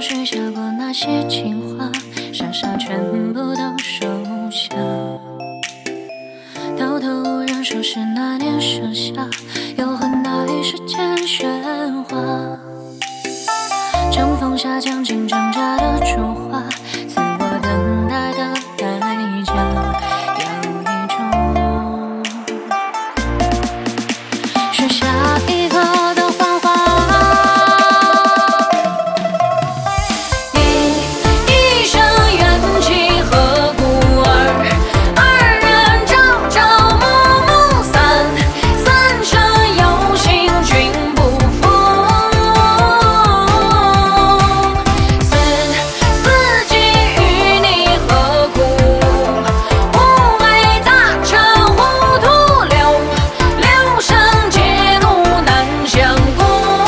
许下过那些情话，傻傻全部都收下。偷偷忍受是那年盛夏，又和那一时间喧哗。chẳng放下将近挣扎的烛花，自我等待的代价，有一种是下一刻的繁华。一生缘起何故二？二人朝朝暮暮散，三生有幸君不负。四季与你何故？无为杂陈糊涂流，流声皆怒难相顾。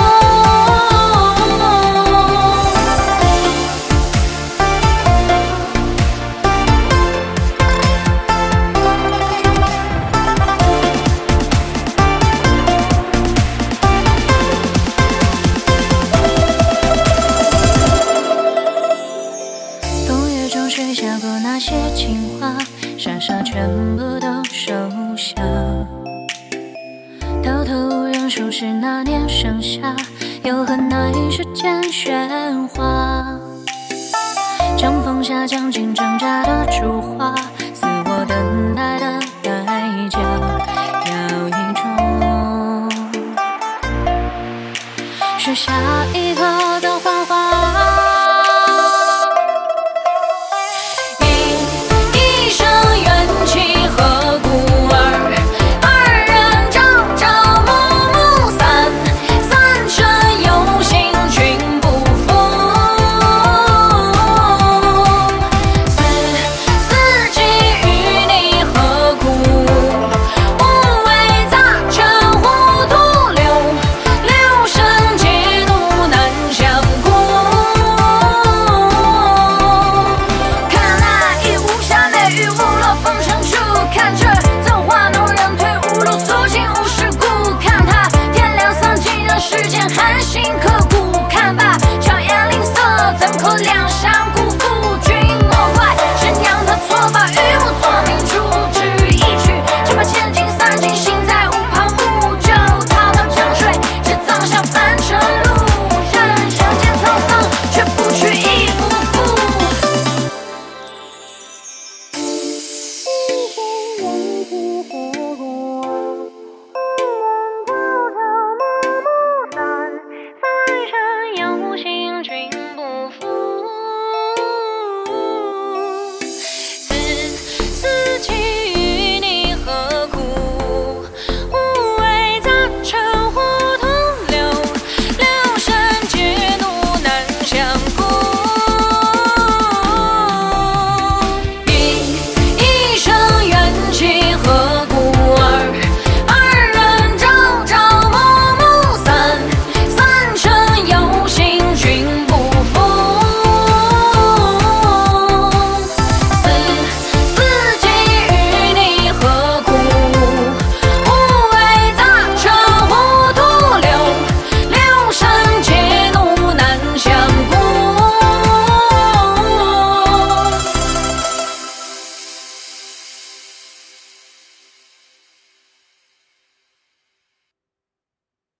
冬夜中许下过那些情话，傻傻全部都收下。偷偷忍受是那年盛夏，又和那一时间喧哗。chẳng放下将近挣扎的烛花，自我等待的代价，有一种是下一